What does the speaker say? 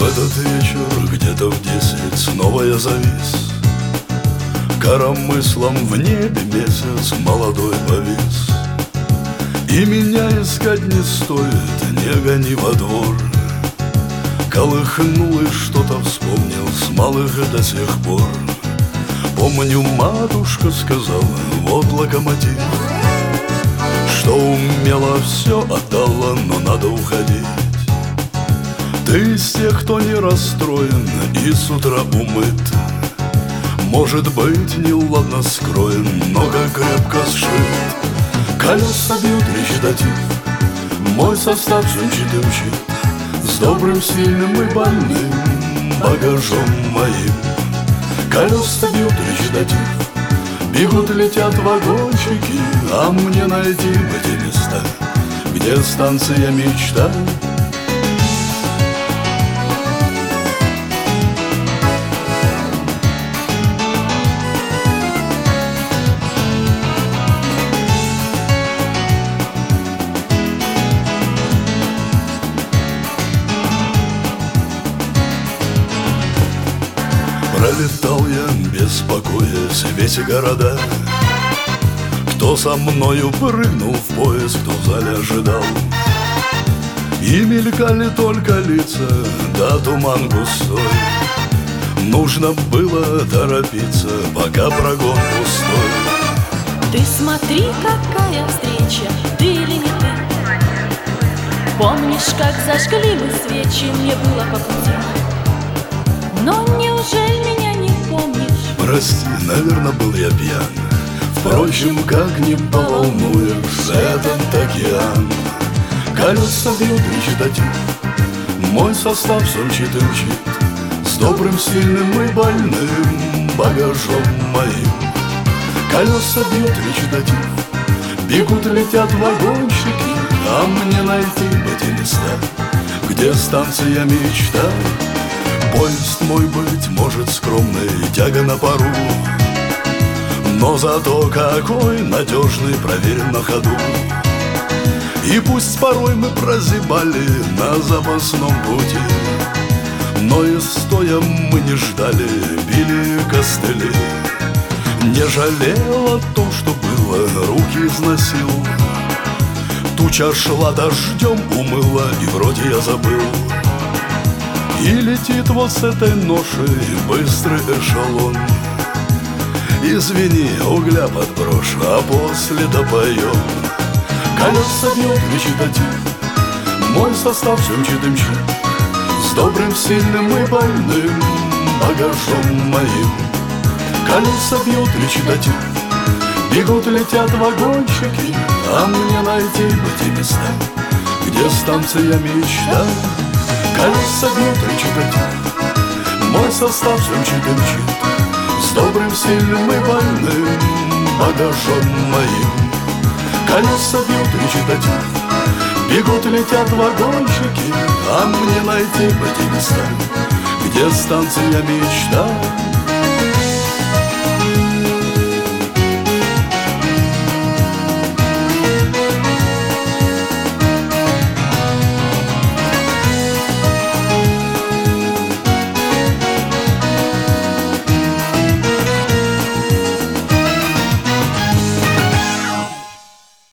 этот вечер где-то в 10 снова я завис. Коромыслом в небе месяц молодой повис. И меня искать не стоит, не гони во двор. Колыхнул и что-то вспомнил с малых до сих пор. Помню, матушка сказала, вот локомотив, что умела, все отдала, но надо уходить. Ты из тех, кто не расстроен и с утра умыт. Может быть, неладно скроен, но как крепко сшит. Колеса бьют речитатив, мой состав сунчит и мчит, с добрым, сильным и больным багажом моим. Колеса бьют речитатив, бегут, летят вагончики, а мне найти в эти места, где станция мечта. Пролетал я, беспокоясь, весь города. Кто со мною прыгнул в поезд, кто в зале ожидал. И мелькали только лица, да туман густой. Нужно было торопиться, пока прогон пустой. Ты смотри, какая встреча, ты или не ты? Помнишь, как зажгли мы свечи, мне было по пути. Но неужели меня не помнишь? Прости, наверное, был я пьян. Впрочем, как не поволнуешь этот океан. Колеса бьют речитатив, мой состав сумчит и мчит, с добрым, сильным и больным багажом моим. Колеса бьют речитатив, бегут, летят вагончики, а мне найти в эти места, где станция мечта. Поезд мой, быть может, скромный, тяга на пару, но зато какой надежный, проверен на ходу. И пусть порой мы прозябали на запасном пути, но и стоя мы не ждали, били костыли. Не жалел о том, что было, руки износил. Туча шла дождем, умыла, и вроде я забыл. И летит вот с этой ношей быстрый эшелон. Извини, угля подброшу, а после допоем. Колеса бьют речитатив, мой состав все мчит и мчит, с добрым, сильным и больным багажом моим. Колеса бьют речитатив, бегут, летят вагончики, а мне найти в эти места, где станция мечта. Колеса бьют речитатив, мой состав все мчит и мчит, с добрым, сильным и больным багажом моим. Колеса бьют речитатив, бегут, летят вагончики, а мне найти в эти места, где станция мечта.